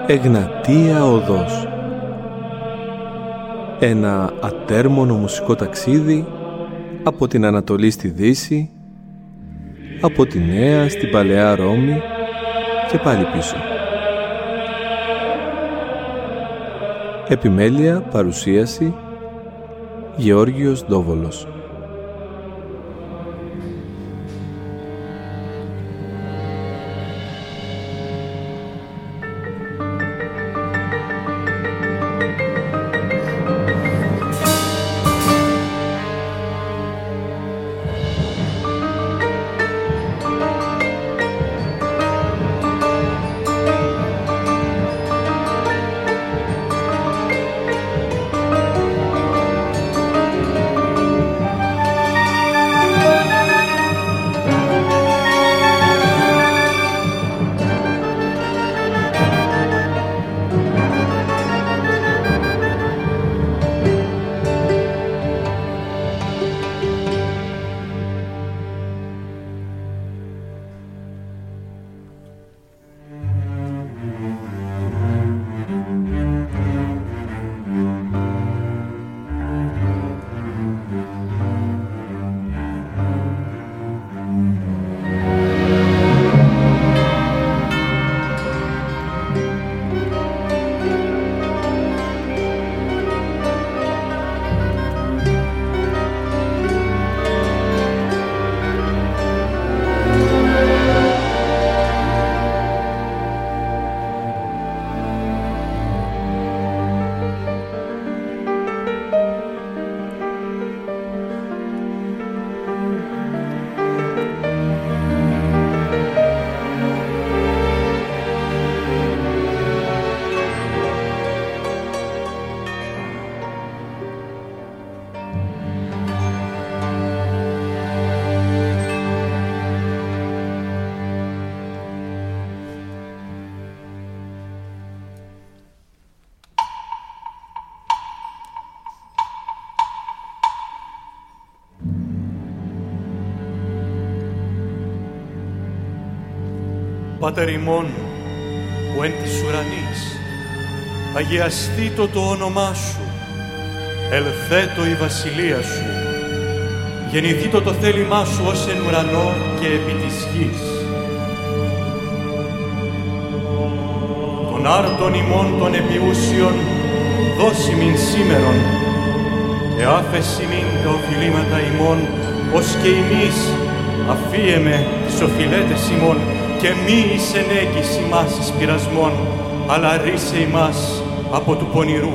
Εγνατία Οδός. Ένα ατέρμονο μουσικό ταξίδι από την Ανατολή στη Δύση, από τη Νέα στην Παλαιά Ρώμη και πάλι πίσω. Επιμέλεια, παρουσίαση, Γεώργιος Ντόβολος. Πάτερ ημών, που εν της ουρανής, αγιαστήτω το όνομά σου, ελθέτω η βασιλεία σου, γεννηθήτω το θέλημά σου ως εν ουρανό και επί της γης. Τον άρτον ημών των επιούσιων δώσιμην σήμερον, και άφεσιμην τα οφειλήματα ημών, ως και ημείς αφίεμε τις οφειλέτες ημών, και μη εις ενέγγις ημάς εις πειρασμών, αλλά ρίσε ημάς από του πονηρού.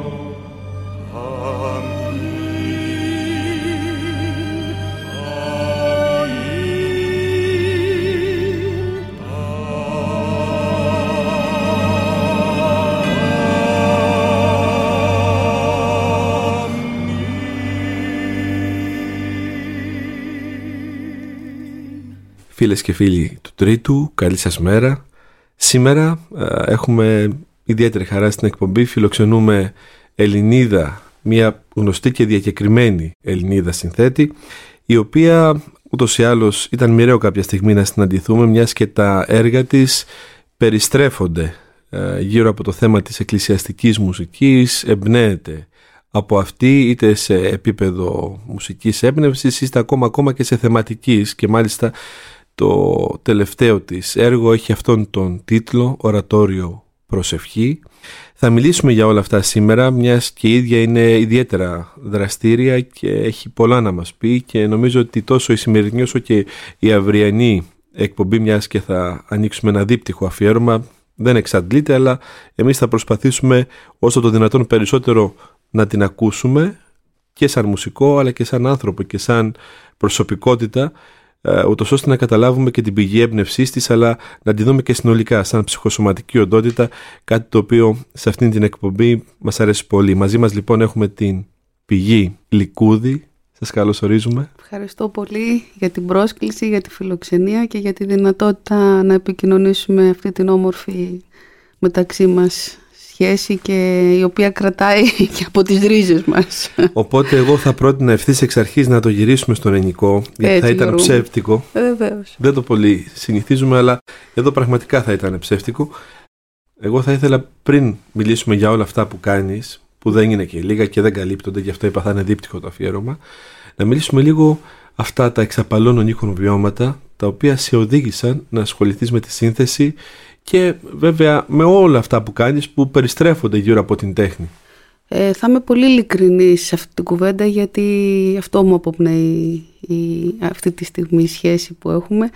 Φίλες και φίλοι του Τρίτου, καλή σας μέρα. Σήμερα έχουμε ιδιαίτερη χαρά στην εκπομπή. Φιλοξενούμε Ελληνίδα, μια γνωστή και διακεκριμένη Ελληνίδα συνθέτη, η οποία ούτως ή άλλως ήταν μοιραίο κάποια στιγμή να συναντηθούμε, μιας και τα έργα της περιστρέφονται γύρω από το θέμα της εκκλησιαστικής μουσικής, εμπνέεται από αυτή είτε σε επίπεδο μουσικής έμπνευσης είτε ακόμα και σε θεματικής, και μάλιστα το τελευταίο της έργο έχει αυτόν τον τίτλο, Ορατόριο Προσευχή. Θα μιλήσουμε για όλα αυτά σήμερα, μιας και η ίδια είναι ιδιαίτερα δραστήρια και έχει πολλά να μας πει, και νομίζω ότι τόσο η σημερινή όσο και η αυριανή εκπομπή, μιας και θα ανοίξουμε ένα δίπτυχο αφιέρωμα, δεν εξαντλείται, αλλά εμείς θα προσπαθήσουμε όσο το δυνατόν περισσότερο να την ακούσουμε και σαν μουσικό αλλά και σαν άνθρωπο και σαν προσωπικότητα, ούτως ώστε να καταλάβουμε και την πηγή έμπνευσής της, αλλά να τη δούμε και συνολικά σαν ψυχοσωματική οντότητα, κάτι το οποίο σε αυτήν την εκπομπή μας αρέσει πολύ. Μαζί μας λοιπόν έχουμε την Πηγή Λικούδη. Σας καλωσορίζουμε. Ευχαριστώ πολύ για την πρόσκληση, για τη φιλοξενία και για τη δυνατότητα να επικοινωνήσουμε αυτή την όμορφη μεταξύ μας σχέση, και η οποία κρατάει και από τις ρίζες μας. Οπότε εγώ θα πρότεινα ευθύς εξ αρχής να το γυρίσουμε στο ελληνικό, γιατί έτσι θα ήταν μπορούμε. Ψεύτικο. Βεβαίως. Δεν το πολύ συνηθίζουμε, αλλά εδώ πραγματικά θα ήταν ψεύτικο. Εγώ θα ήθελα, πριν μιλήσουμε για όλα αυτά που κάνεις, που δεν είναι και λίγα και δεν καλύπτονται, γι' αυτό είπα θα είναι δίπτυχο το αφιέρωμα, να μιλήσουμε λίγο αυτά τα εξαπαλώνων ήχων βιώματα, τα οποία σε οδήγησαν να ασχοληθείς με τη σύνθεση και βέβαια με όλα αυτά που κάνεις που περιστρέφονται γύρω από την τέχνη. Θα είμαι πολύ ειλικρινής σε αυτή την κουβέντα, γιατί αυτό μου αποπνέει αυτή τη στιγμή η σχέση που έχουμε.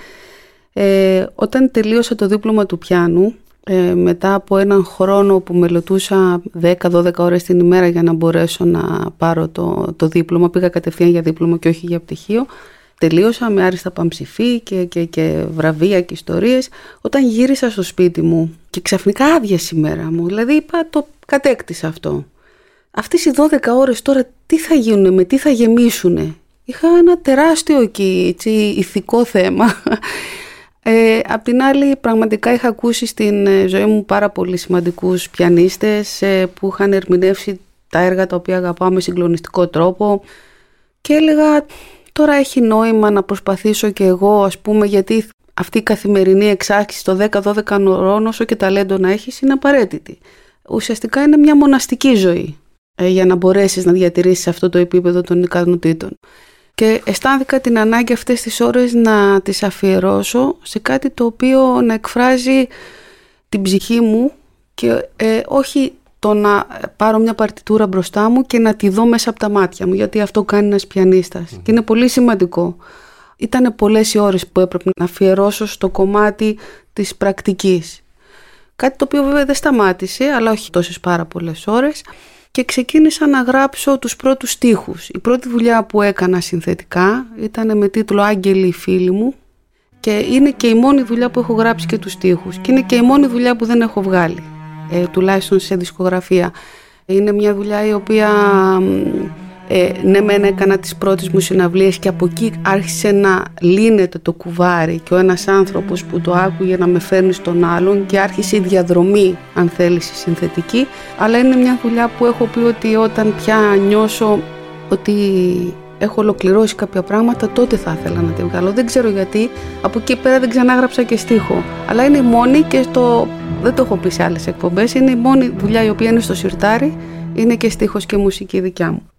Όταν τελείωσα το δίπλωμα του πιάνου, μετά από έναν χρόνο που μελετούσα 10-12 ώρες την ημέρα για να μπορέσω να πάρω το δίπλωμα, πήγα κατευθείαν για δίπλωμα και όχι για πτυχίο, τελείωσα με άριστα παμψηφί και βραβεία και ιστορίες. Όταν γύρισα στο σπίτι μου και ξαφνικά άδειασε η μέρα μου, δηλαδή είπα, το κατέκτησα αυτό. Αυτές οι 12 ώρες τώρα τι θα γίνουν, με τι θα γεμίσουνε? Είχα ένα τεράστιο εκεί, ηθικό θέμα. Απ' την άλλη, πραγματικά είχα ακούσει στην ζωή μου πάρα πολύ σημαντικούς πιανίστες που είχαν ερμηνεύσει τα έργα τα οποία αγαπάω με συγκλονιστικό τρόπο και έλεγα, τώρα έχει νόημα να προσπαθήσω και εγώ, ας πούμε, γιατί αυτή η καθημερινή εξάσκηση των 10-12 ώρων, όσο και ταλέντο να έχεις, είναι απαραίτητη. Ουσιαστικά είναι μια μοναστική ζωή για να μπορέσεις να διατηρήσεις αυτό το επίπεδο των ικανοτήτων. Και αισθάνθηκα την ανάγκη αυτές τις ώρες να τις αφιερώσω σε κάτι το οποίο να εκφράζει την ψυχή μου και όχι το να πάρω μια παρτιτούρα μπροστά μου και να τη δω μέσα από τα μάτια μου, γιατί αυτό κάνει ένας πιανίστας και είναι πολύ σημαντικό. Ήτανε πολλές οι ώρες που έπρεπε να αφιερώσω στο κομμάτι της πρακτικής. Κάτι το οποίο βέβαια δεν σταμάτησε, αλλά όχι τόσες πάρα πολλές ώρες. Και ξεκίνησα να γράψω τους πρώτους στίχους. Η πρώτη δουλειά που έκανα συνθετικά ήταν με τίτλο «Άγγελοι οι φίλοι μου» και είναι και η μόνη δουλειά που έχω γράψει και τους στίχους και είναι και η μόνη δουλειά που δεν έχω βγάλει, τουλάχιστον σε δισκογραφία. Είναι μια δουλειά η οποία ναι μεν έκανα τις πρώτες μου συναυλίες και από εκεί άρχισε να λύνεται το κουβάρι και ο ένας άνθρωπος που το άκουγε να με φέρνει στον άλλον και άρχισε η διαδρομή, αν θέλεις, η συνθετική, αλλά είναι μια δουλειά που έχω πει ότι όταν πια νιώσω ότι έχω ολοκληρώσει κάποια πράγματα, τότε θα ήθελα να τη βγάλω. Δεν ξέρω γιατί, από εκεί πέρα δεν ξανάγραψα και στίχο, αλλά είναι η μόνη και δεν το έχω πει σε άλλες εκπομπές, είναι η μόνη δουλειά η οποία είναι στο σιρτάρι, είναι και στίχος και μουσική δικιά μου.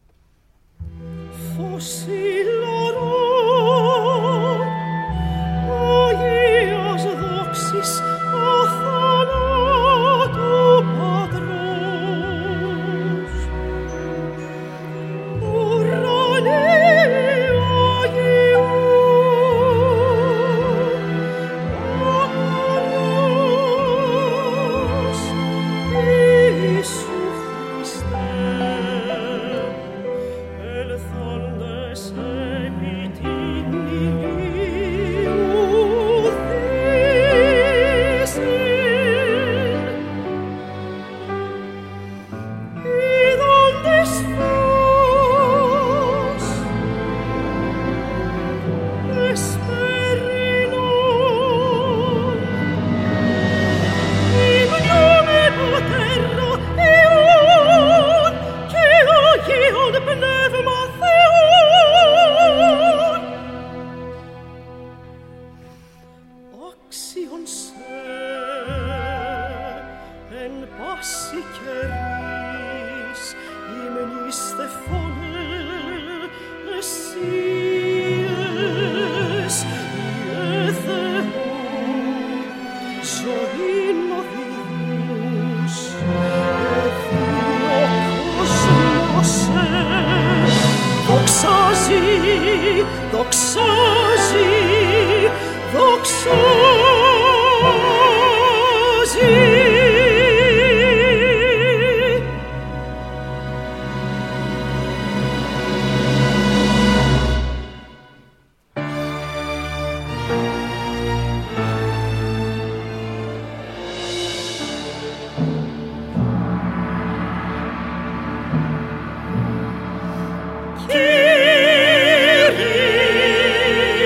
Kyrie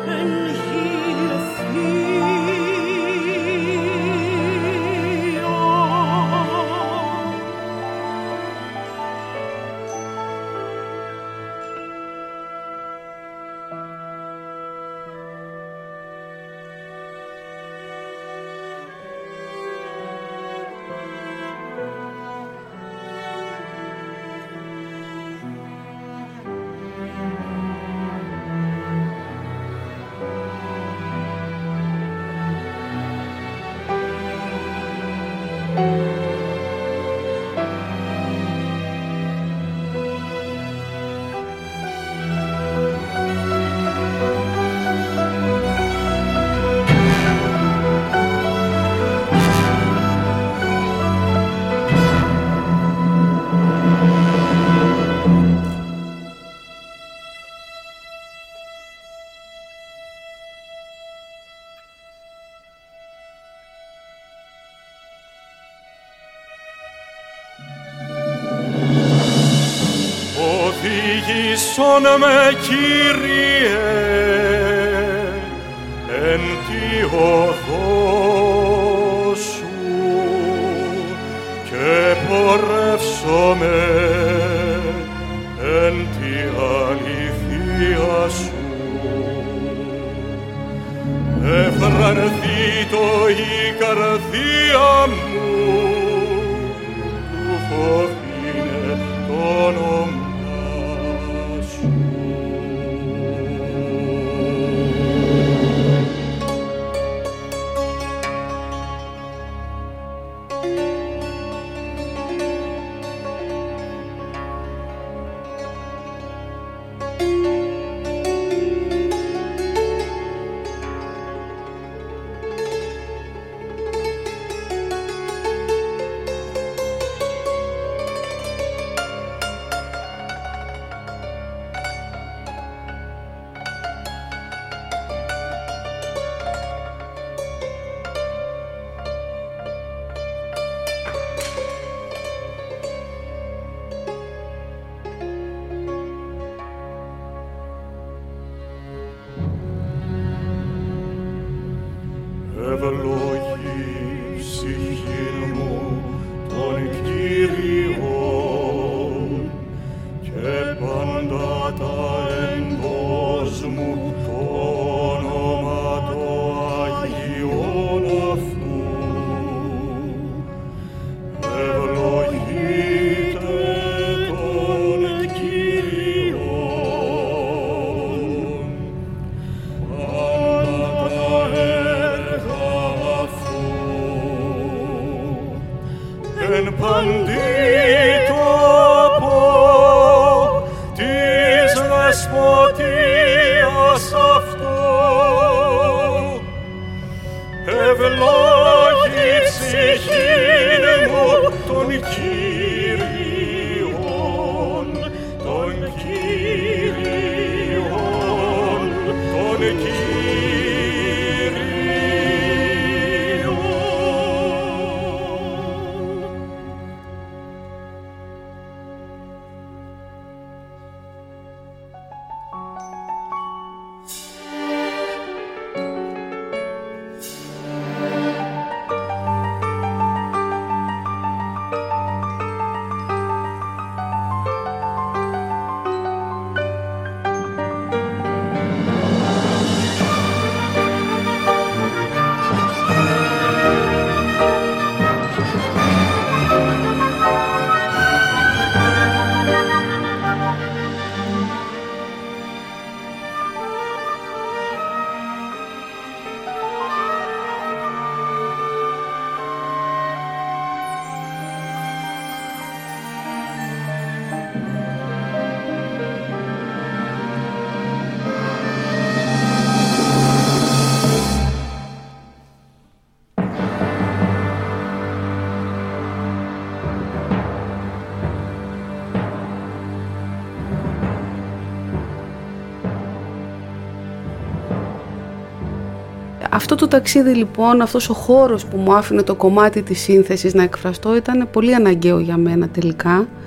Οδήγησον με, Κύριε, εν τη οδό σου και πορεύσομαι εν τη αληθεία σου. Ευρανθήτω η καρδία μου, του φοβήνε το όνομα. Αυτό το ταξίδι λοιπόν, αυτός ο χώρος που μου άφηνε το κομμάτι της σύνθεσης να εκφραστώ ήταν πολύ αναγκαίο για μένα τελικά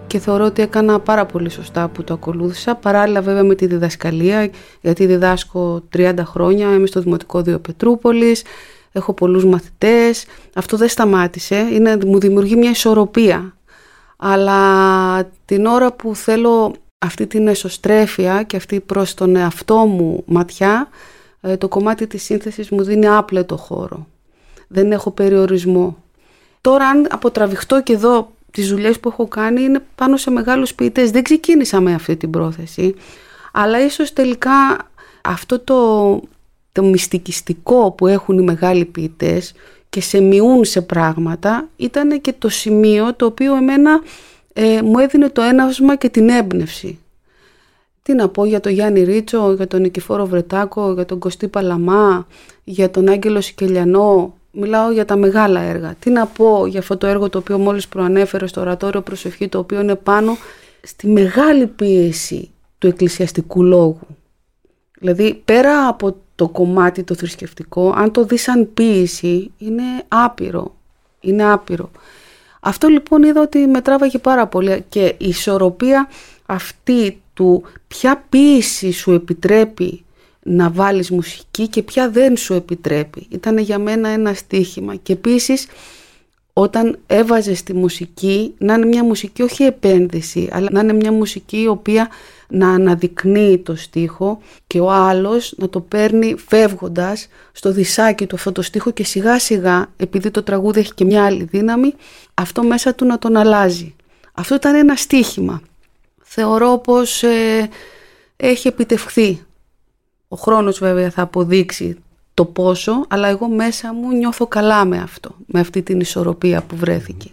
και θεωρώ ότι έκανα πάρα πολύ σωστά που το ακολούθησα, παράλληλα βέβαια με τη διδασκαλία, γιατί διδάσκω 30 χρόνια, είμαι στο Δημοτικό Δίο Πετρούπολης, έχω πολλούς μαθητές, αυτό δεν σταμάτησε, μου δημιουργεί μια ισορροπία, αλλά την ώρα που θέλω αυτή την εσωστρέφεια και αυτή προς τον εαυτό μου ματιά, το κομμάτι της σύνθεσης μου δίνει άπλετο χώρο, δεν έχω περιορισμό. Τώρα αν αποτραβηχτώ και εδώ τις δουλειές που έχω κάνει είναι πάνω σε μεγάλους ποιητές. Δεν ξεκίνησα με αυτή την πρόθεση, αλλά ίσως τελικά αυτό το μυστικιστικό που έχουν οι μεγάλοι ποιητές και σε μειούν σε πράγματα ήταν και το σημείο το οποίο εμένα μου έδινε το έναυσμα και την έμπνευση. Τι να πω για τον Γιάννη Ρίτσο, για τον Νικηφόρο Βρετάκο, για τον Κωστή Παλαμά, για τον Άγγελο Σικελιανό. Μιλάω για τα μεγάλα έργα. Τι να πω για αυτό το έργο το οποίο μόλις προανέφερε στο ορατόριο Προσευχή, το οποίο είναι πάνω στη μεγάλη πίεση του εκκλησιαστικού λόγου. Δηλαδή πέρα από το κομμάτι το θρησκευτικό, αν το δεις σαν ποίηση, είναι άπειρο. Είναι άπειρο. Αυτό λοιπόν είδα ότι με τράβαγε πάρα πολύ και η ισορροπία αυτή του ποια ποίηση σου επιτρέπει να βάλεις μουσική και ποια δεν σου επιτρέπει. Ήταν για μένα ένα στοίχημα. Και επίσης όταν έβαζες τη μουσική να είναι μια μουσική όχι επένδυση, αλλά να είναι μια μουσική η οποία να αναδεικνύει το στίχο και ο άλλος να το παίρνει φεύγοντας στο δισάκι του αυτό το στίχο και σιγά σιγά, επειδή το τραγούδι έχει και μια άλλη δύναμη, αυτό μέσα του να τον αλλάζει. Αυτό ήταν ένα στοίχημα. Θεωρώ πως έχει επιτευχθεί. Ο χρόνος βέβαια θα αποδείξει το πόσο, αλλά εγώ μέσα μου νιώθω καλά με αυτό, με αυτή την ισορροπία που βρέθηκε.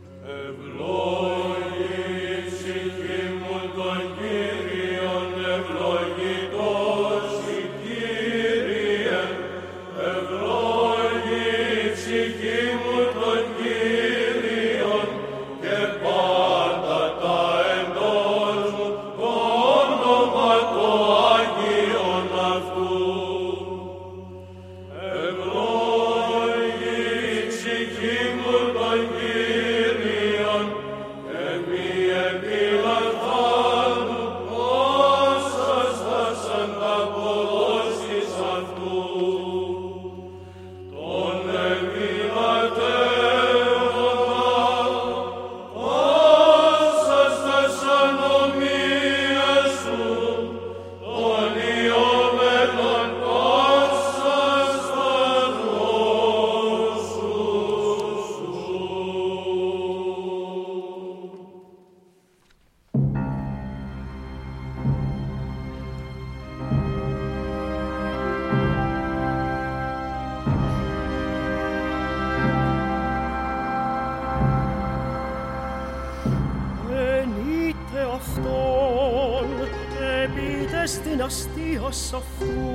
στην αστεία σ' αυτού,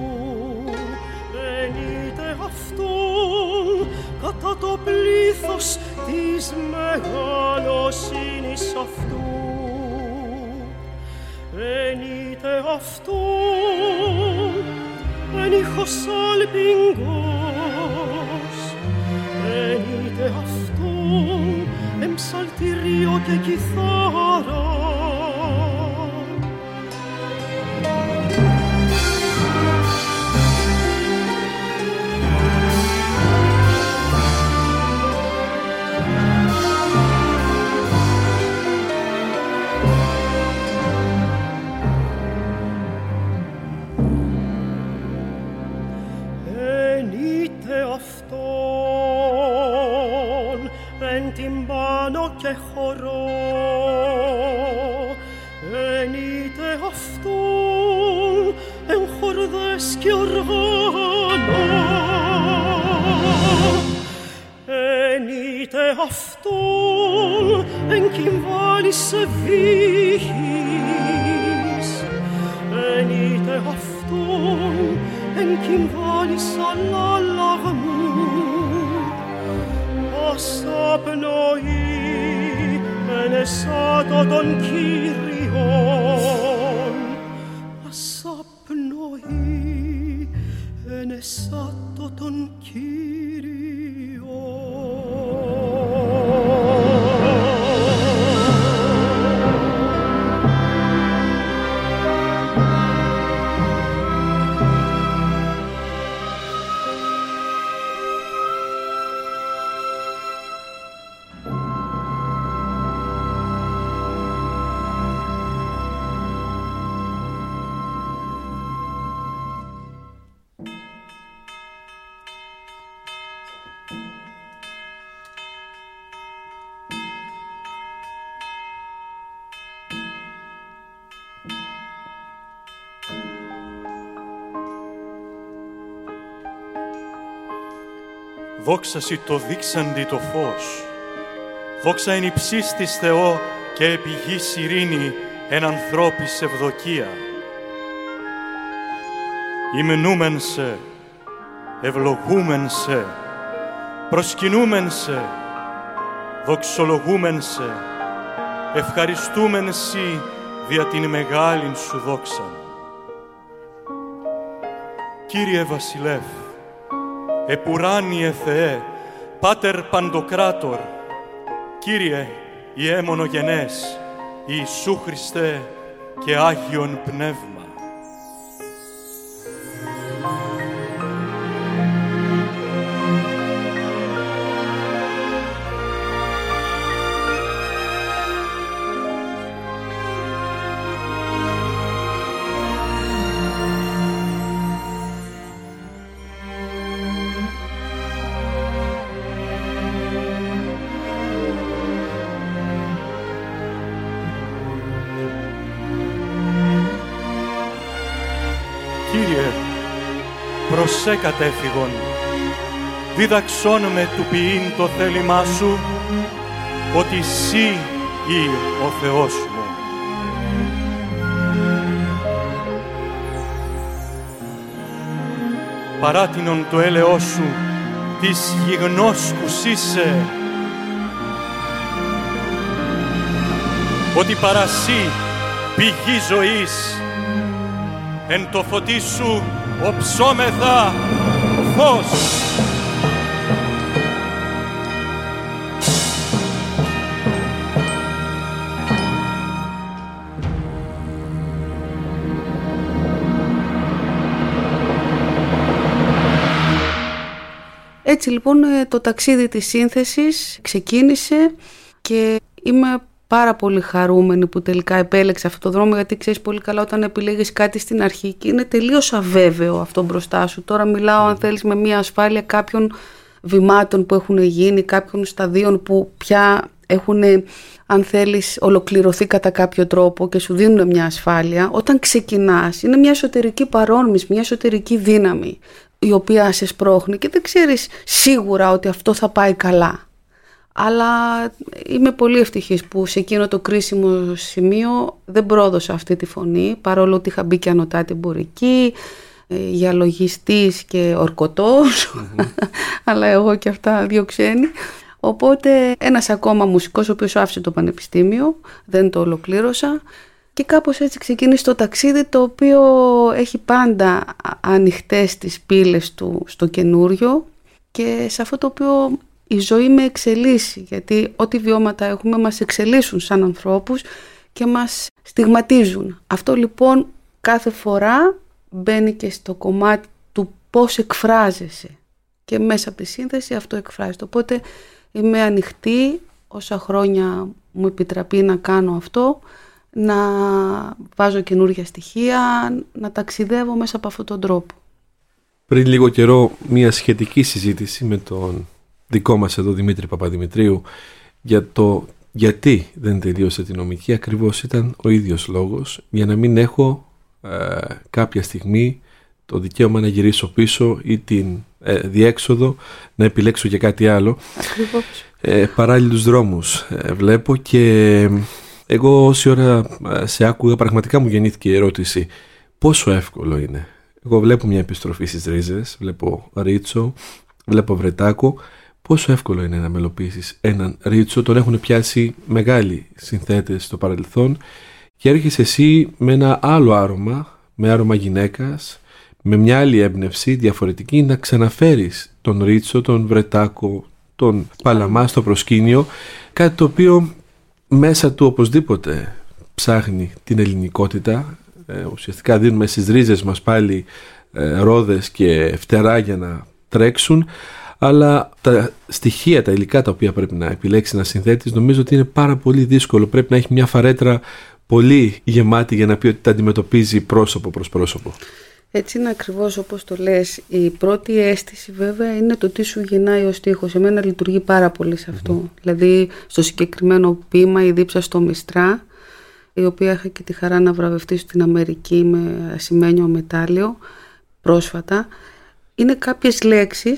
ενείται αυτόν κατά το πλήθος της μεγαλοσύνης αυτού, ενείται αυτόν εν ήχος αλπινγκός, ενείται αυτόν εν ψαλτηρίο και κιθάρα. Τυμπάνο και χορό, ενείται αυτόν εν χορδές και οργάνο, ενείται αυτόν εν κυμβάλης ευβοίης, ενείται αυτόν εν κυμβάλης αλλαλαγμού. Πάσα πνοή ενεσάτω των Κύριων, πάσα πνοή ενεσάτω των Κύριων. δόξασι το δείξαντι το φως. Δόξα εν υψίστης Θεό και επί γης ειρήνη εν ανθρώπης ευδοκία. Υμνούμεν σε, ευλογούμεν σε, προσκυνούμεν σε, δοξολογούμεν σε, ευχαριστούμεν σοι δια την μεγάλην σου δόξαν. Κύριε Βασιλεύ, επουράνιε Θεέ, Πάτερ Παντοκράτορ, Κύριε Ιε μονογενές, Ιησού Χριστέ και Άγιον Πνεύμα. Κύριε, προσέ κατέφυγον, δίδαξόν με του ποιήν το θέλημά σου, ότι Συ ή ο Θεός μου. Παράτινον το έλεος σου, της γιγνώσκους είσαι, ότι παρασύ πηγή ζωής, εν το φωτί σου οψόμεθα φως. Έτσι λοιπόν το ταξίδι της σύνθεσης ξεκίνησε και είμαι πάρα πολύ χαρούμενη που τελικά επέλεξα αυτό το δρόμο, γιατί ξέρεις πολύ καλά όταν επιλέγεις κάτι στην αρχή και είναι τελείως αβέβαιο αυτό μπροστά σου. Τώρα μιλάω αν θέλεις με μια ασφάλεια κάποιων βημάτων που έχουν γίνει, κάποιων σταδίων που πια έχουν, αν θέλεις, ολοκληρωθεί κατά κάποιο τρόπο και σου δίνουν μια ασφάλεια. Όταν ξεκινάς είναι μια εσωτερική παρόρμηση, μια εσωτερική δύναμη η οποία σε σπρώχνει και δεν ξέρεις σίγουρα ότι αυτό θα πάει καλά. Αλλά είμαι πολύ ευτυχής που σε εκείνο το κρίσιμο σημείο δεν πρόδωσα αυτή τη φωνή, παρόλο ότι είχα μπει και ανωτάτη εμπορική, για λογιστής και ορκωτός, αλλά εγώ και αυτά δύο ξένοι. Οπότε ένας ακόμα μουσικός ο οποίος άφησε το πανεπιστήμιο, δεν το ολοκλήρωσα και κάπως έτσι ξεκίνησε το ταξίδι, το οποίο έχει πάντα ανοιχτές τις πύλες του στο καινούριο και σε αυτό το οποίο η ζωή με εξελίσσει, γιατί ό,τι βιώματα έχουμε μας εξελίσσουν σαν ανθρώπους και μας στιγματίζουν. Αυτό λοιπόν κάθε φορά μπαίνει και στο κομμάτι του πώς εκφράζεσαι και μέσα από τη σύνθεση αυτό εκφράζεται. Οπότε είμαι ανοιχτή όσα χρόνια μου επιτραπεί να κάνω αυτό, να βάζω καινούργια στοιχεία, να ταξιδεύω μέσα από αυτόν τον τρόπο. Πριν λίγο καιρό μια σχετική συζήτηση με τον δικό μας εδώ Δημήτρη Παπαδημητρίου για το γιατί δεν τελείωσε την νομική, ακριβώς ήταν ο ίδιος λόγος, για να μην έχω κάποια στιγμή το δικαίωμα να γυρίσω πίσω ή την διέξοδο να επιλέξω για κάτι άλλο. Ακριβώς. Παράλληλους δρόμους βλέπω και εγώ όση ώρα σε άκουγα πραγματικά μου γεννήθηκε η ερώτηση πόσο εύκολο είναι. Εγώ βλέπω μια επιστροφή στις ρίζες, βλέπω Ρίτσο, βλέπω Βρετάκο. Πόσο εύκολο είναι να μελοποιήσεις έναν Ρίτσο, τον έχουν πιάσει μεγάλοι συνθέτες στο παρελθόν και έρχεσαι εσύ με ένα άλλο άρωμα, με άρωμα γυναίκας, με μια άλλη έμπνευση διαφορετική να ξαναφέρεις τον Ρίτσο, τον Βρετάκο, τον Παλαμά στο προσκήνιο, κάτι το οποίο μέσα του οπωσδήποτε ψάχνει την ελληνικότητα. Ουσιαστικά δίνουμε στις ρίζες μας πάλι ρόδες και φτερά για να τρέξουν, αλλά τα στοιχεία, τα υλικά τα οποία πρέπει να επιλέξει να συνθέτεις, νομίζω ότι είναι πάρα πολύ δύσκολο. Πρέπει να έχει μια φαρέτρα πολύ γεμάτη για να πει ότι τα αντιμετωπίζει πρόσωπο προς πρόσωπο. Έτσι είναι ακριβώς όπως το λες. Η πρώτη αίσθηση βέβαια είναι το τι σου γεννάει ο στίχος. Εμένα λειτουργεί πάρα πολύ σε αυτό. Δηλαδή στο συγκεκριμένο ποίημα η Δίψα στο Μιστρά, η οποία είχα και τη χαρά να βραβευτεί στην Αμερική με ασημένιο μετάλλιο πρόσφατα, είναι κάποιες λέξεις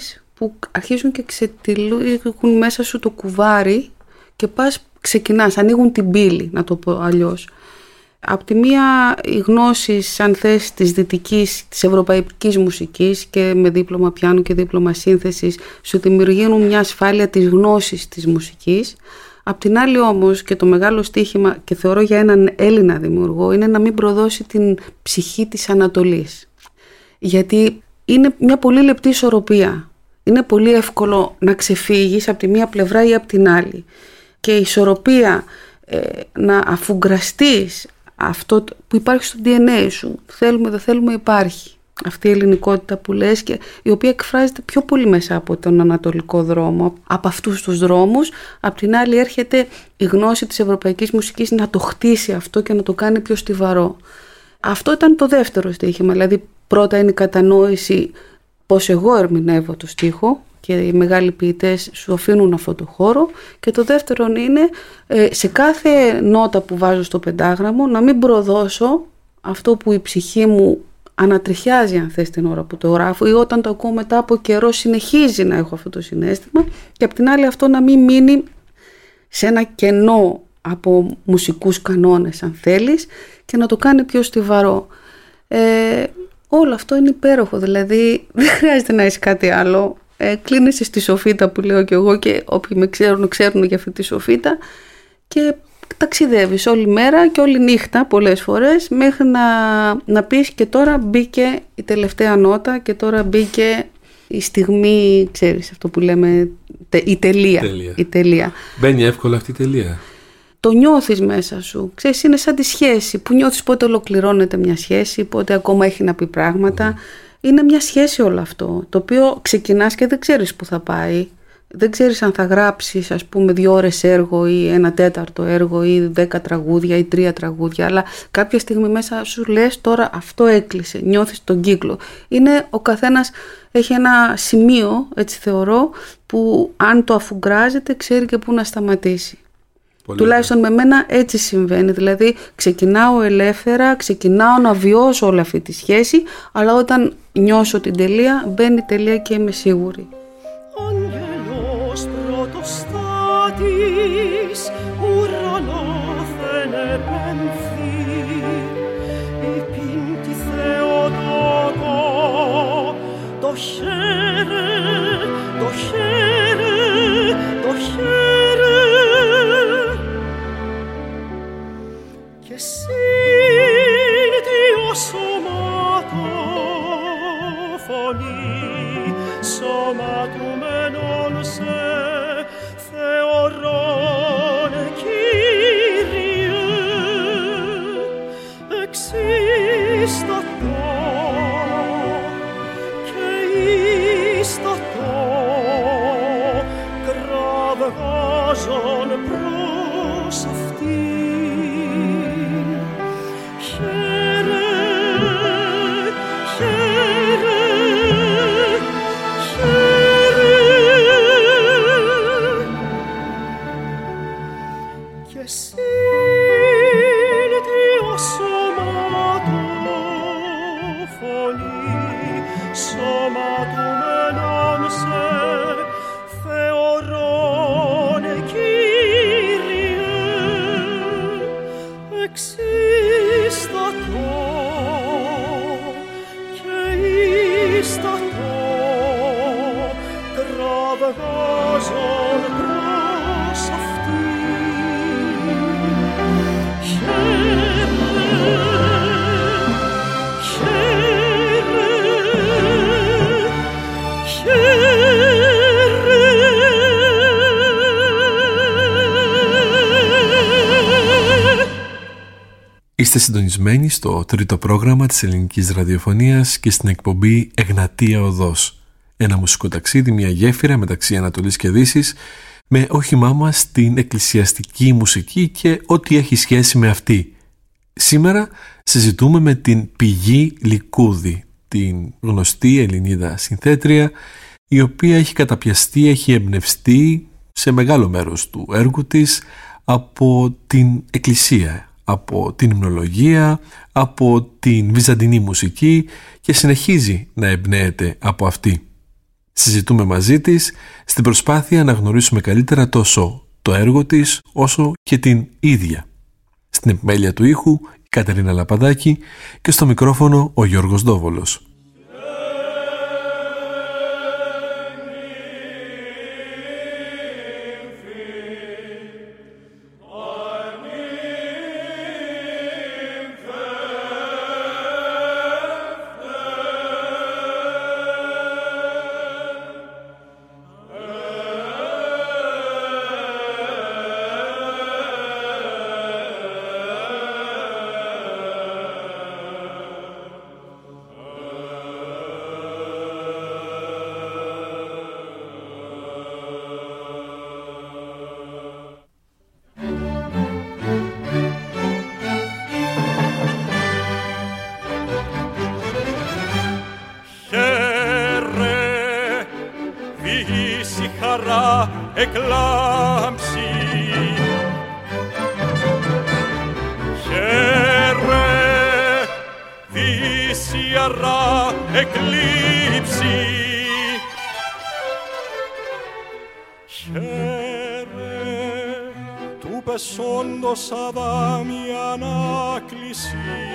που αρχίζουν και ξετυλίγουν μέσα σου το κουβάρι και ξεκινάς, ανοίγουν την πύλη, να το πω αλλιώς. Απ' τη μία οι γνώσεις, αν θες, της δυτικής, της ευρωπαϊκής μουσικής και με δίπλωμα πιάνου και δίπλωμα σύνθεσης σου δημιουργούν μια ασφάλεια της γνώσης της μουσικής. Απ' την άλλη όμως και το μεγάλο στοίχημα, και θεωρώ για έναν Έλληνα δημιουργό, είναι να μην προδώσει την ψυχή της Ανατολής. Γιατί είναι μια πολύ λεπτή ισορροπία. Είναι πολύ εύκολο να ξεφύγεις από τη μία πλευρά ή από την άλλη. Και η ισορροπία να αφουγκραστείς αυτό που υπάρχει στο DNA σου, θέλουμε δεν θέλουμε, υπάρχει αυτή η ελληνικότητα που λες, και η οποία εκφράζεται πιο πολύ μέσα από τον ανατολικό δρόμο, από αυτούς τους δρόμους. Απ' την άλλη έρχεται η γνώση της ευρωπαϊκής μουσικής να το χτίσει αυτό και να το κάνει πιο στιβαρό. Αυτό ήταν το δεύτερο στοίχημα, δηλαδή πρώτα είναι η κατανόηση πώς εγώ ερμηνεύω το στίχο και οι μεγάλοι ποιητές σου αφήνουν αυτό το χώρο, και το δεύτερο είναι σε κάθε νότα που βάζω στο πεντάγραμμο να μην προδώσω αυτό που η ψυχή μου ανατριχιάζει, αν θες, την ώρα που το γράφω, ή όταν το ακούω μετά από καιρό συνεχίζει να έχω αυτό το συναίσθημα, και απ' την άλλη αυτό να μην μείνει σε ένα κενό από μουσικούς κανόνες, αν θέλεις, και να το κάνει πιο στιβαρό. Όλο αυτό είναι υπέροχο, δηλαδή δεν χρειάζεται να έχεις κάτι άλλο. Κλείνεσαι στη σοφίτα που λέω και εγώ, και όποιοι με ξέρουν για αυτή τη σοφίτα, και ταξιδεύεις όλη μέρα και όλη νύχτα πολλές φορές, μέχρι να πεις και τώρα μπήκε η τελευταία νότα και τώρα μπήκε η στιγμή, ξέρεις αυτό που λέμε, η τελεία. Μπαίνει εύκολα αυτή η τελεία. Το νιώθεις μέσα σου. Ξέρεις, είναι σαν τη σχέση που νιώθεις πότε ολοκληρώνεται μια σχέση, πότε ακόμα έχει να πει πράγματα. Είναι μια σχέση όλο αυτό, το οποίο ξεκινάς και δεν ξέρεις που θα πάει. Δεν ξέρεις αν θα γράψεις, ας πούμε, 2 ώρες έργο ή 1/4 έργο ή 10 τραγούδια ή 3 τραγούδια, αλλά κάποια στιγμή μέσα σου λες τώρα αυτό έκλεισε, νιώθεις τον κύκλο. Είναι, ο καθένας έχει ένα σημείο, έτσι θεωρώ, που αν το αφουγκράζεται ξέρει και πού να σταματήσει. Τουλάχιστον με μένα έτσι συμβαίνει, δηλαδή ξεκινάω ελεύθερα, ξεκινάω να βιώσω όλη αυτή τη σχέση, αλλά όταν νιώσω την τελεία, μπαίνει η τελεία και είμαι σίγουρη. Άγγελος πρωτοστάτης, ουρανόθεν επέμφθη, υπήν τη Θεοτόκο, το χαίρε, το χαίρε, το χαίρε. Και σύνθιο σωματοφωνή, σωματουμένον σε Θεορών, Κύριε, εξίστατο και ίστατο, κραυγάζον προς αυτήν. Είστε συντονισμένοι στο τρίτο πρόγραμμα της ελληνικής ραδιοφωνίας και στην εκπομπή Εγνατία Οδός. Ένα μουσικό ταξίδι, μια γέφυρα μεταξύ Ανατολής και Δύσης, με όχημά μας την εκκλησιαστική μουσική και ό,τι έχει σχέση με αυτή. Σήμερα συζητούμε με την Πηγή Λικούδη, την γνωστή Ελληνίδα συνθέτρια, η οποία έχει καταπιαστεί, έχει εμπνευστεί σε μεγάλο μέρος του έργου της από την εκκλησία, από την υμνολογία, από την βυζαντινή μουσική, και συνεχίζει να εμπνέεται από αυτή. Συζητούμε μαζί της στην προσπάθεια να γνωρίσουμε καλύτερα τόσο το έργο της όσο και την ίδια. Στην επιμέλεια του ήχου η Κατερίνα Λαπαδάκη και στο μικρόφωνο ο Γιώργος Δόβολος. Εκλάμψει, χαίρε, δυσιαρά εκλείψει, χαίρε, του πεσόντος Αδάμι ανάκλησης,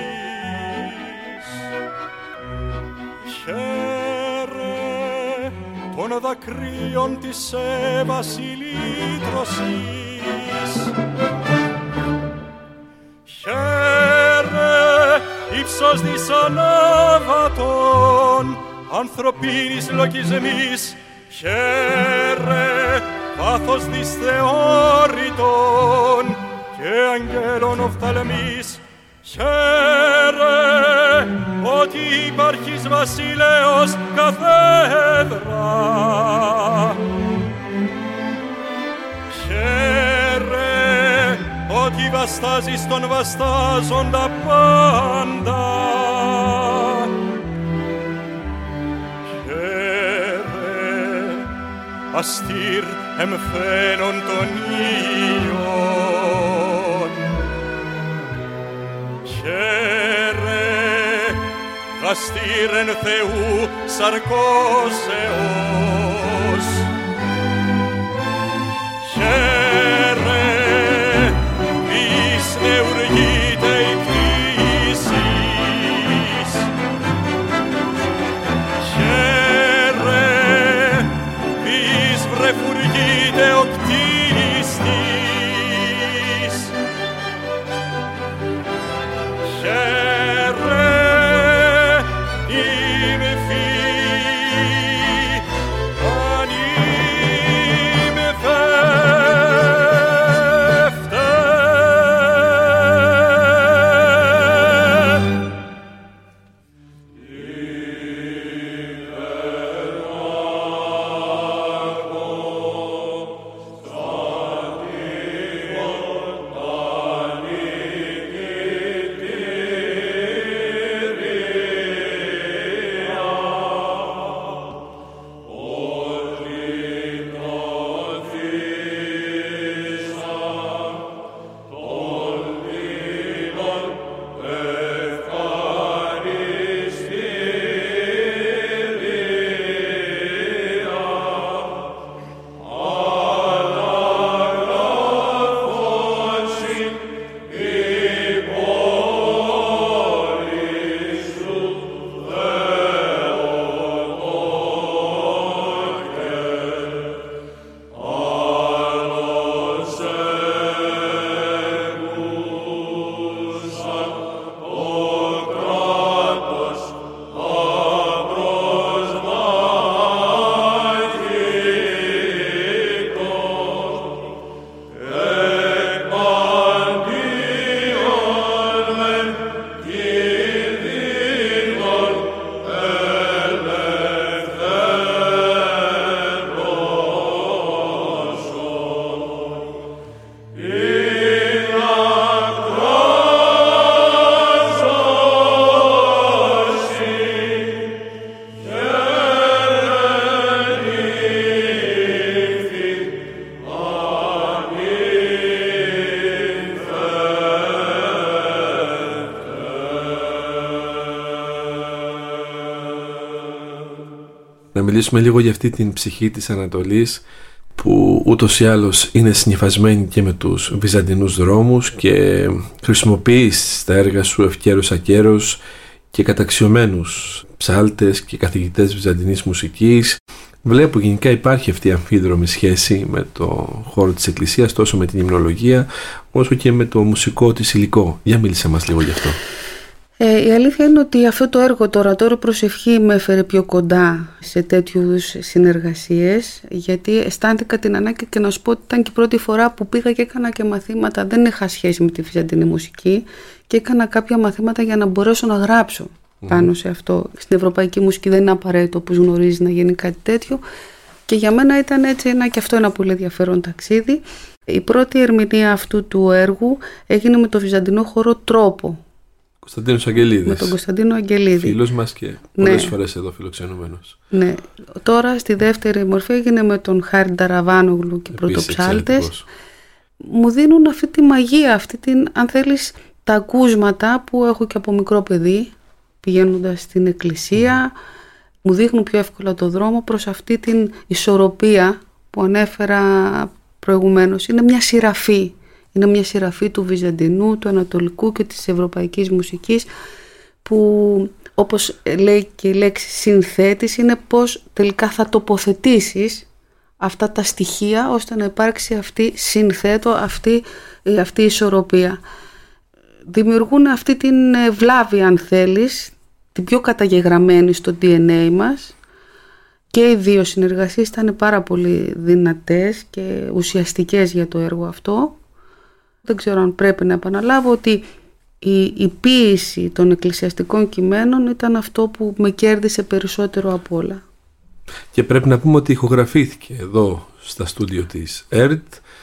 χαίρε, των δακρύων της Εύας ηλίτρωσης. Χαίρε, ύψος δυσανάβατον, ανθρωπίνης λογισμής. Χαίρε, πάθος δυσθεώρητον και αγγέλων οφθαλμής. Χαίρε, ότι υπάρχεις βασιλέος καθέδρα. Χαίρε, ότι βαστάζεις τον βαστάζοντα πάντα. Χαίρε, αστήρ εμφαίνων των ίων. Χαίρε, αστήρ εν Θεού σαρκώσεως. Χαίρε, εις νεουργείται η κτήσης. Χαίρε, εις βρεφουργείται ο κτίστης. Χαίρε, είμαι μιλήσουμε λίγο για αυτή την ψυχή της Ανατολής, που ούτως ή άλλως είναι συνυφασμένη και με τους βυζαντινούς δρόμους και χρησιμοποιείς στα έργα σου ευκαιρός ακέρος και καταξιωμένους ψάλτες και καθηγητές βυζαντινής μουσικής. Βλέπω γενικά υπάρχει αυτή η αμφίδρομη σχέση με το χώρο της Εκκλησίας, τόσο με την υμνολογία όσο και με το μουσικό της υλικό. Για μίλησε μας λίγο γι' αυτό. Η αλήθεια είναι ότι αυτό το έργο, το ορατόριο προσευχή, με έφερε πιο κοντά σε τέτοιου είδους συνεργασίες, γιατί αισθάνθηκα την ανάγκη, και να σου πω ότι ήταν και η πρώτη φορά που πήγα και έκανα και μαθήματα. Δεν είχα σχέση με τη βυζαντινή μουσική και έκανα κάποια μαθήματα για να μπορέσω να γράψω πάνω σε αυτό. Στην ευρωπαϊκή μουσική δεν είναι απαραίτητο, όπως γνωρίζει, να γίνει κάτι τέτοιο, και για μένα ήταν έτσι και αυτό ένα πολύ ενδιαφέρον ταξίδι. Η πρώτη ερμηνεία αυτού του έργου έγινε με το βυζαντινό χορό Τρόπο. Κωνσταντίνος Αγγελίδης. Με τον Κωνσταντίνο Αγγελίδη. Φίλος μας και πολλές φορές εδώ φιλοξενούμενος. Ναι. Τώρα στη δεύτερη μορφή έγινε με τον Χάρη Νταραβάνογλου και πρωτοψάλτες. Μου δίνουν αυτή τη μαγεία, αυτή την, αν θέλεις, τα ακούσματα που έχω και από μικρό παιδί, πηγαίνοντας στην εκκλησία. Μου δείχνουν πιο εύκολα το δρόμο προς αυτή την ισορροπία που ανέφερα προηγουμένως. Είναι μια σειραφή. Είναι μια σειραφή του βυζαντινού, του ανατολικού και της ευρωπαϊκής μουσικής, που, όπως λέει και η λέξη συνθέτης, είναι πώς τελικά θα τοποθετήσεις αυτά τα στοιχεία ώστε να υπάρξει αυτή, συνθέτω, αυτή η ισορροπία. Δημιουργούν αυτή την βλάβη, αν θέλεις, την πιο καταγεγραμμένη στο DNA μας, και οι δύο συνεργασίες ήταν πάρα πολύ δυνατές και ουσιαστικές για το έργο αυτό. Δεν ξέρω αν πρέπει να επαναλάβω ότι η ποίηση των εκκλησιαστικών κειμένων ήταν αυτό που με κέρδισε περισσότερο από όλα. Και πρέπει να πούμε ότι ηχογραφήθηκε εδώ στα στούντιο της ΕΡΤ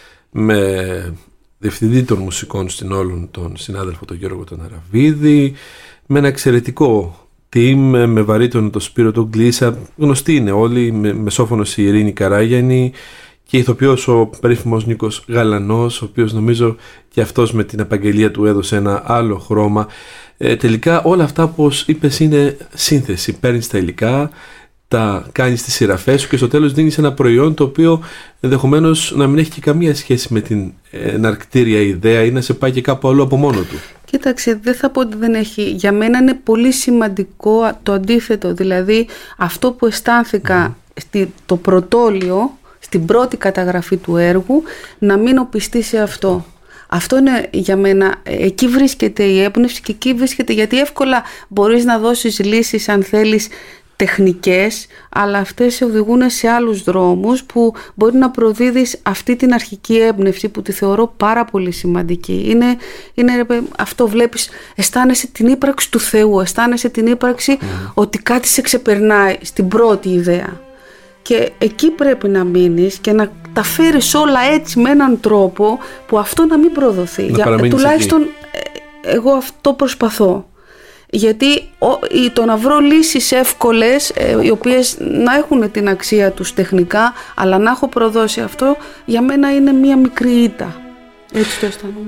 με διευθυντή των μουσικών στην όλων τον συνάδελφο τον Γιώργο τον Αραβίδη, με ένα εξαιρετικό team, με βαρύτονο τον Σπύρο τον Γκλίσσα, γνωστοί είναι όλοι, με μεσόφωνος η Ειρήνη Καράγιανη και ηθοποιός ο περίφημος Νίκος Γαλανός, ο οποίος νομίζω και αυτός με την απαγγελία του έδωσε ένα άλλο χρώμα. Τελικά όλα αυτά, όπως είπες, είναι σύνθεση. Παίρνεις τα υλικά, τα κάνεις τις σειραφές σου και στο τέλος δίνεις ένα προϊόν το οποίο ενδεχομένως να μην έχει και καμία σχέση με την εναρκτήρια ιδέα ή να σε πάει και κάπου αλλού από μόνο του. Κοίταξε, δεν θα πω ότι δεν έχει. Για μένα είναι πολύ σημαντικό το αντίθετο. Δηλαδή αυτό που αισθάνθηκα το πρωτόλιο, στην πρώτη καταγραφή του έργου, να μείνω πιστή σε αυτό. Αυτό είναι για μένα, εκεί βρίσκεται η έμπνευση και εκεί βρίσκεται, γιατί εύκολα μπορείς να δώσεις λύσεις, αν θέλεις, τεχνικές, αλλά αυτές σε οδηγούν σε άλλους δρόμους που μπορεί να προδίδεις αυτή την αρχική έμπνευση που τη θεωρώ πάρα πολύ σημαντική. Είναι αυτό, βλέπεις, αισθάνεσαι την ύπαρξη του Θεού, αισθάνεσαι την ύπαρξη ότι κάτι σε ξεπερνάει στην πρώτη ιδέα. Και εκεί πρέπει να μείνεις και να τα φέρεις όλα έτσι με έναν τρόπο που αυτό να μην προδοθεί. Τουλάχιστον εγώ αυτό προσπαθώ. Γιατί το να βρω λύσεις εύκολες, οι οποίες να έχουν την αξία τους τεχνικά, αλλά να έχω προδώσει αυτό, για μένα είναι μία μικρή ήττα. Έτσι το αισθάνομαι.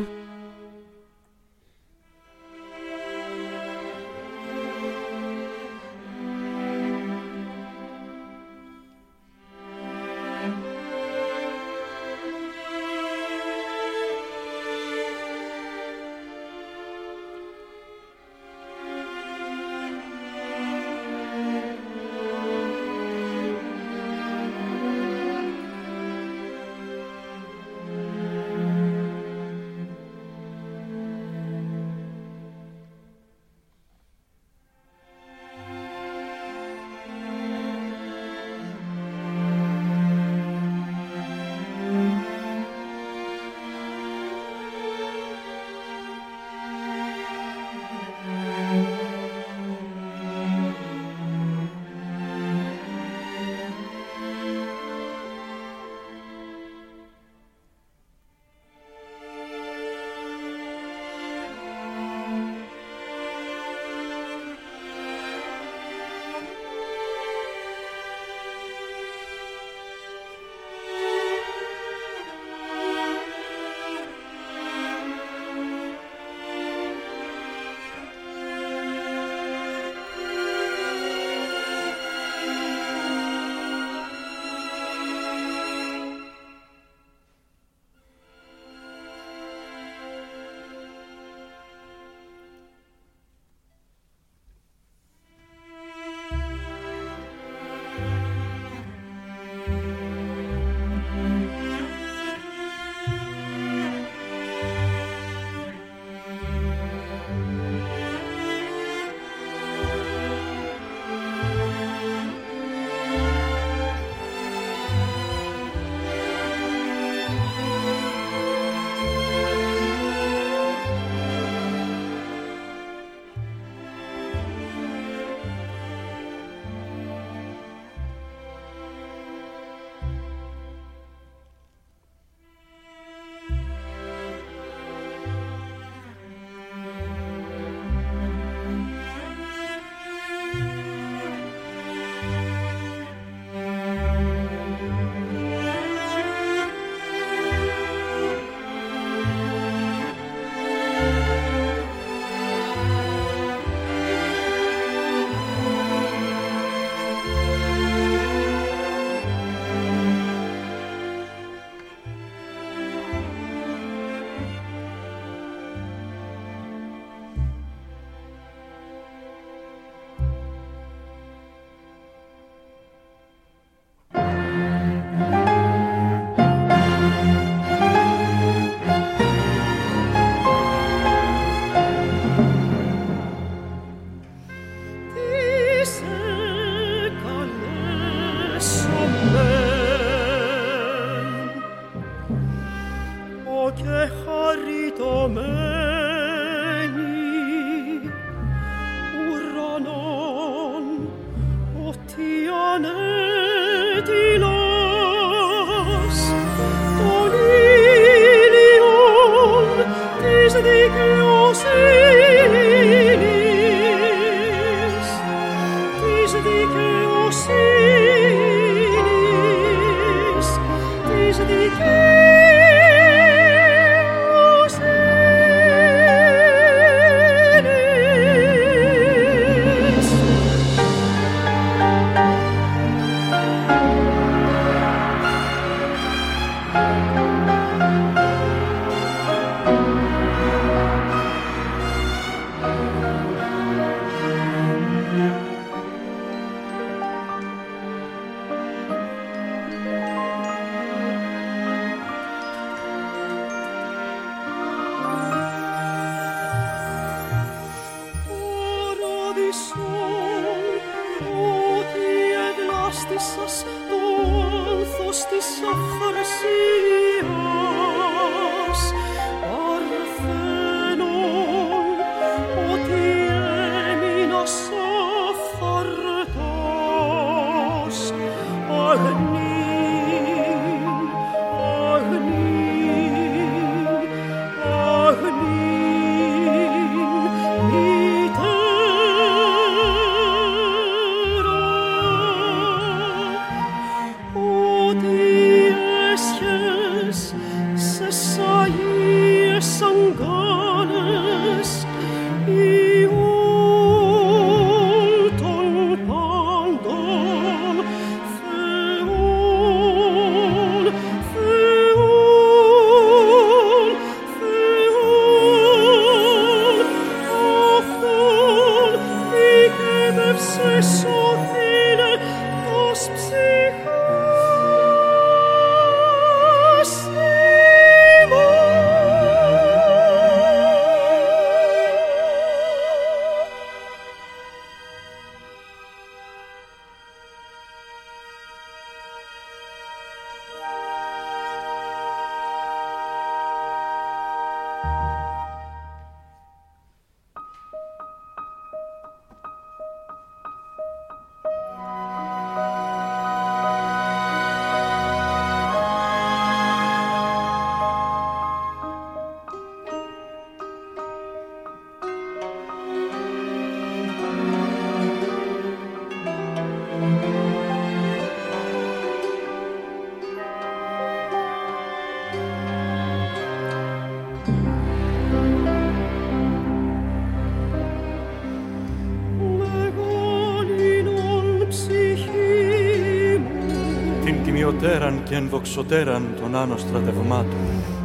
τιμιωτέραν και ενδοξωτέραν των άνω στρατευμάτων.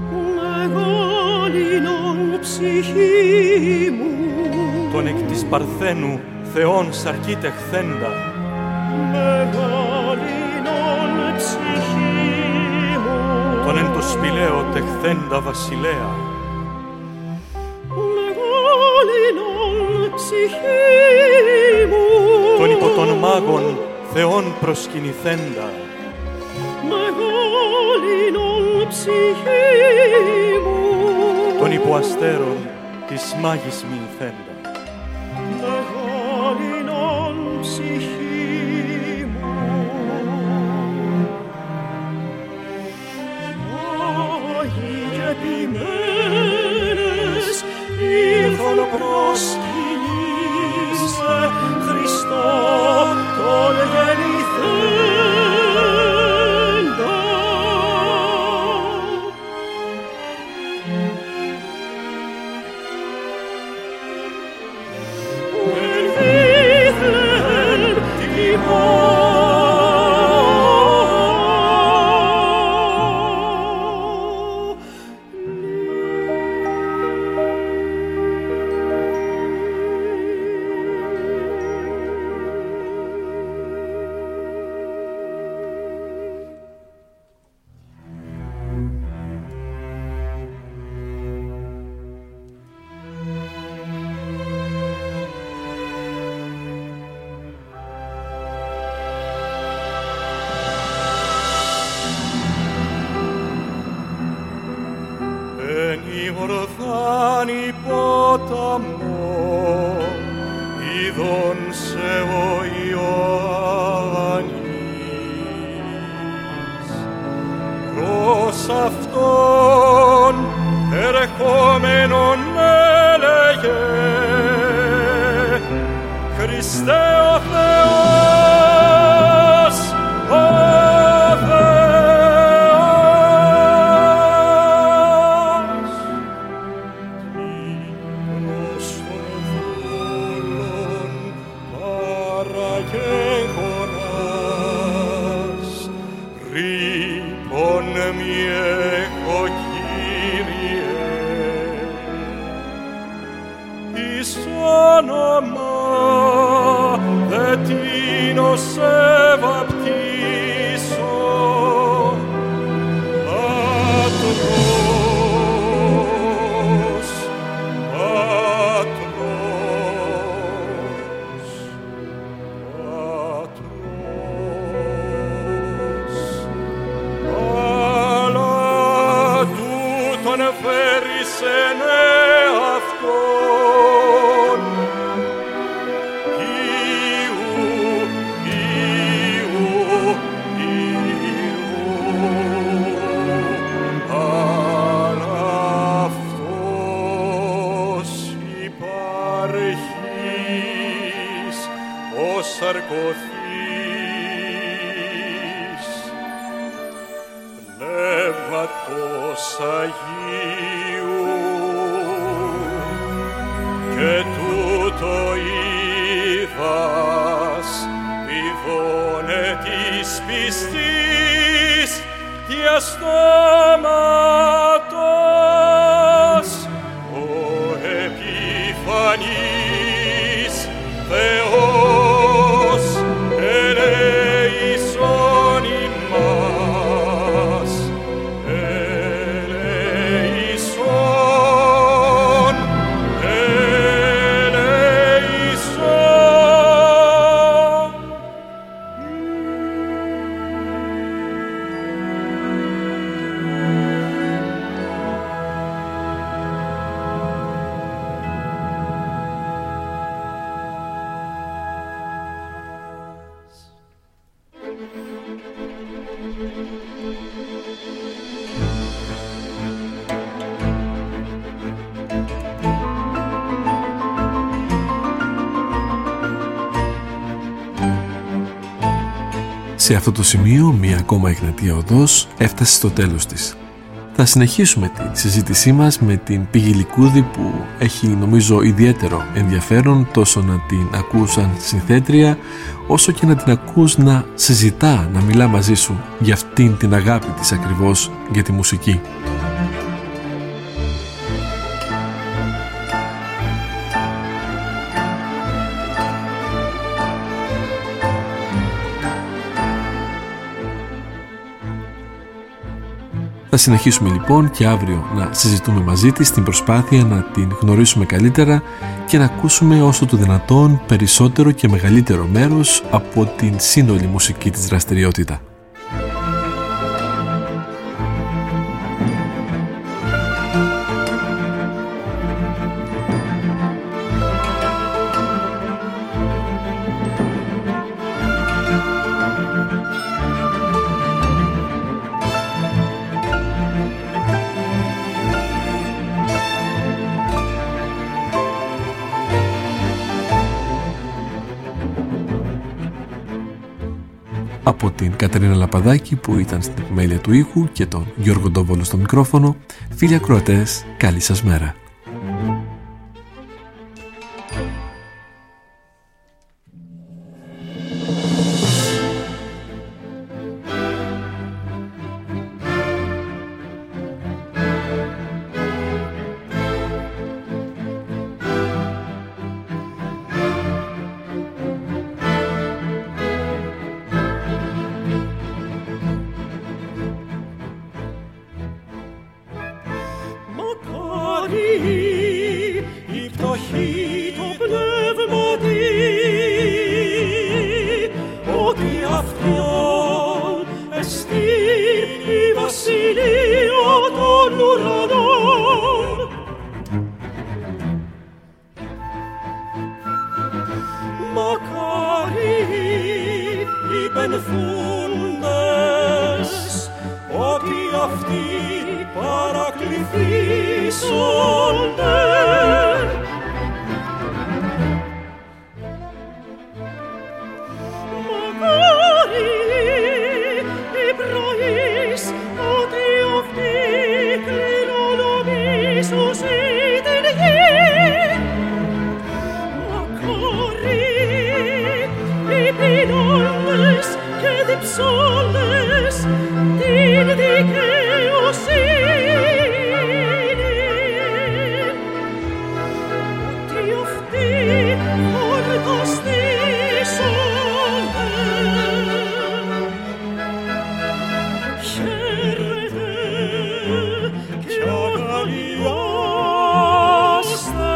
Μεγαλυνον ψυχή μου, τον εκ της Παρθένου Θεόν σαρκή τεχθέντα. Μεγαλυνον ψυχή μου, τον εν το σπηλαίο τεχθέντα βασιλέα. Μεγαλυνον ψυχή μου, τον υπό των μάγων Θεόν προσκυνηθέντα. Μεγαλυνον ψυχή μου, τον υπό αστέρων της μάγης μηνθέντα. Μεγαλυνον ψυχή μου, μάγοι και ποιμένες ήρθαν προσκυνήσε Χριστό τον γεννηθέντα. ποταμό είδον σε ο Ιωάννης. Προς αυτόν ερχόμενον έλεγε Χριστέ ο Θεός, ο Θεός. Ύπνος των δούλων παραγέγονας, ρήπον μη έχω Κύριε, εις όνομα δε τίνω σε βαπτίσω, Πατρός, Πατρός, Πατρός, αλλά τούτον φέρεις εν εαυτόν, σαρκωθείς, Πνεύματος Αγίου, και τούτο είδας, πηδώνε της πιστής διαστόματος, ο επιφανής Θεός ελέησον ημάς, ελέησον, ελέησον. Σε αυτό το σημείο μία ακόμα Εγνατία Οδός έφτασε στο τέλος της. Θα συνεχίσουμε τη συζήτησή μας με την Πηγή Λυκούδη, που έχει νομίζω ιδιαίτερο ενδιαφέρον τόσο να την ακούς σαν συνθέτρια, όσο και να την ακούς να συζητά, να μιλά μαζί σου για αυτήν την αγάπη της ακριβώς για τη μουσική. Θα συνεχίσουμε λοιπόν και αύριο να συζητούμε μαζί της στην προσπάθεια να την γνωρίσουμε καλύτερα και να ακούσουμε όσο το δυνατόν περισσότερο και μεγαλύτερο μέρος από την σύνολη μουσική της δραστηριότητα. Από την Κατερίνα Λαπαδάκη που ήταν στην επιμέλεια του ήχου και τον Γιώργο Ντόβολο στο μικρόφωνο, φίλοι ακροατές, καλή σας μέρα. Μακάρι αυτοί παρακληθήσονται. Μακάρι η πρωίς ότι αυτοί κληρονομήσουσι την γη. Μακάρι οι πεινώντες και διψώντες την δικαιοσύνη, ότι αυτοί χορταστήσονται. Χαίρετε και αγαλιάστε,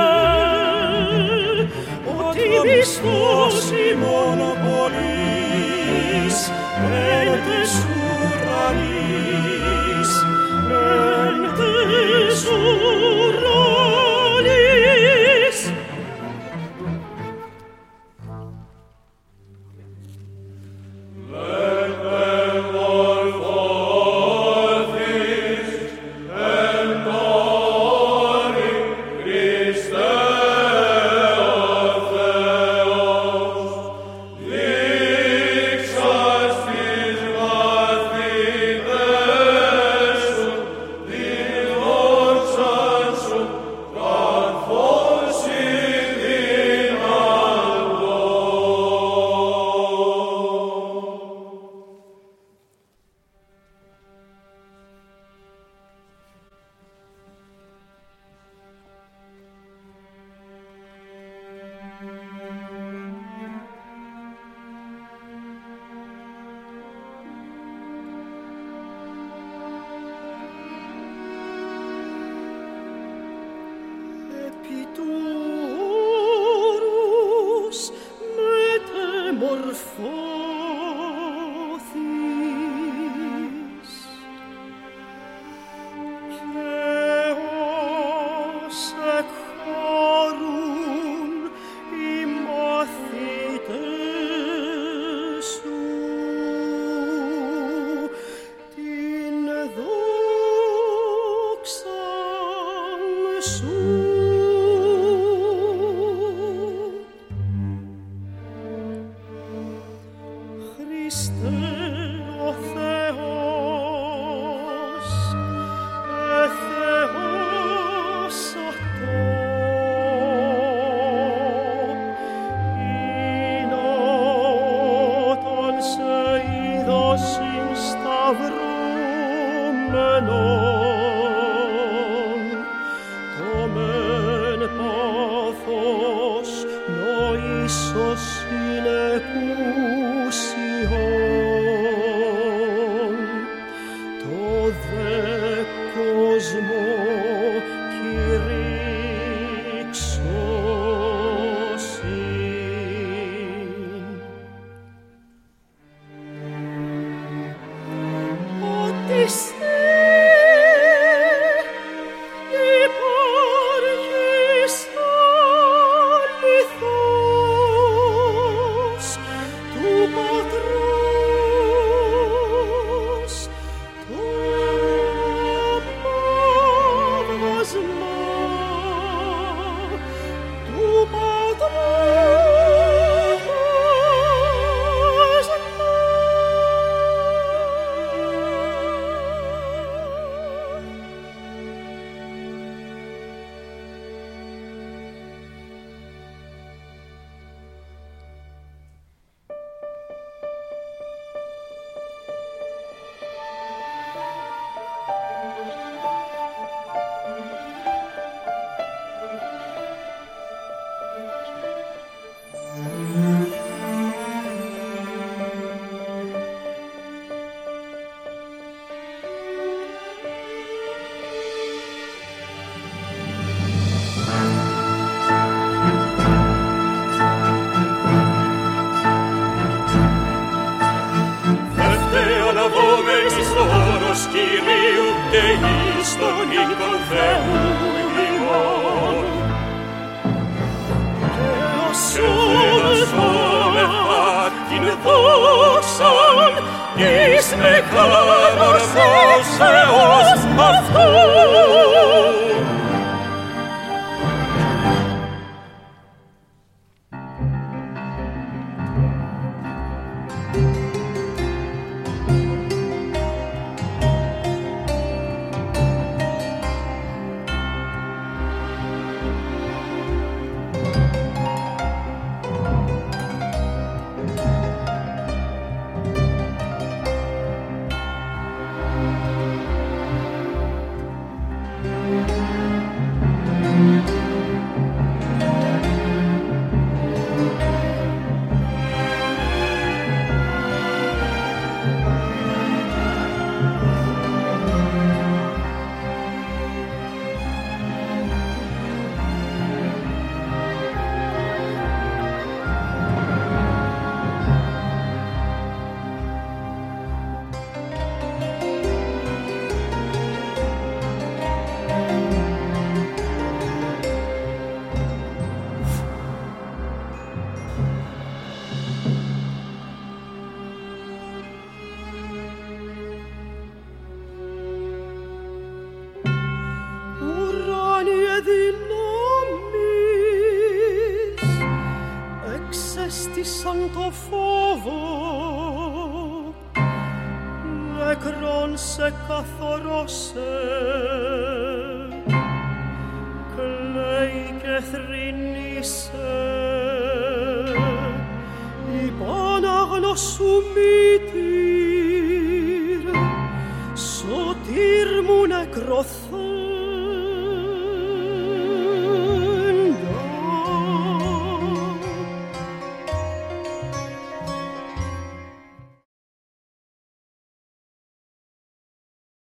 ότι μισθός ημών πολύς εν τες ουρανείς, εν τες ουρανείς. Επί του όρους μετεμορφώθης και ως εκχωρούν οι μαθητές σου την δόξαν σου. Χριστέ ο Θεός, Θεός αυτό, είναι όταν σε είδωσιν σταυρωμένον, το μεν πάθος νοήσος συνεκούσιον, το δε κόσμο κηρύξωσιν. Ότι σε υπάρχεις αληθώς του Πατρός το απάβγασμα του Κυρίου και εις τον οίκον Θεού ημών. Και ασόμεθα την δόξαν εις μεγαλώσεως έως αυτού. Εξέστησαν το φόβο, νεκρόν σε καθορώσε, κλαίει και θρηνήσε, υπ' ανάγνωσου μύτη.